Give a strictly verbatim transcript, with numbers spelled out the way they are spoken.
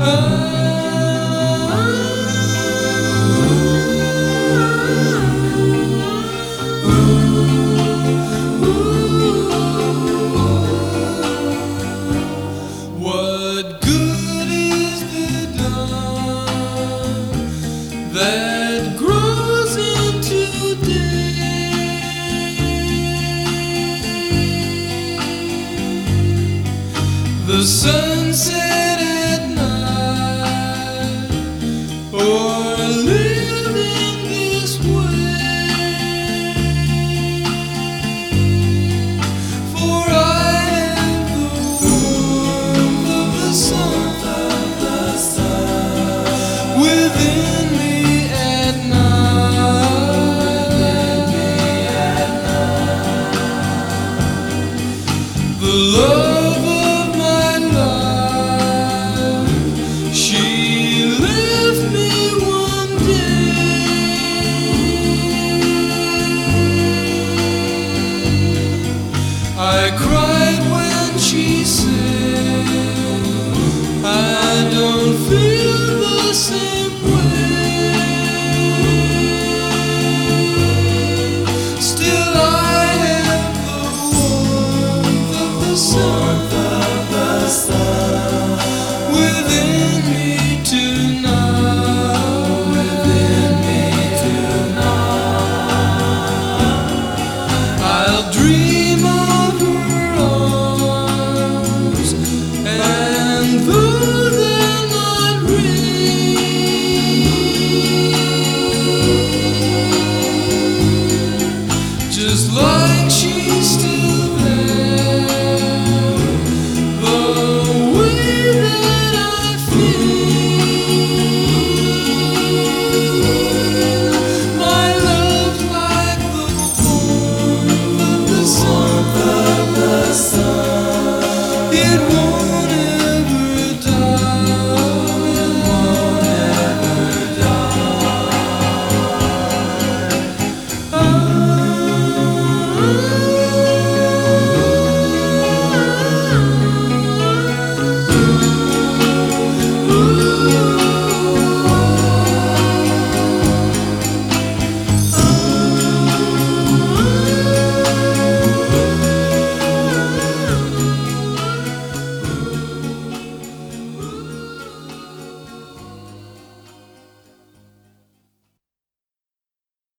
What good is the dawn that grows into day? The sunset at night, or living this way. For I am the warmth of the sun, the sun within me at night, within me at night. The love of my life, she left me one day. I cried when she said, I don't feel the same way. Still I have the warmth of the sun, the sun within me tonight, within me tonight. I'll dream of her arms, and though they're not real, just like she's still there, the way that I feel, my love's like the warmth of the sun, of the sun. It won't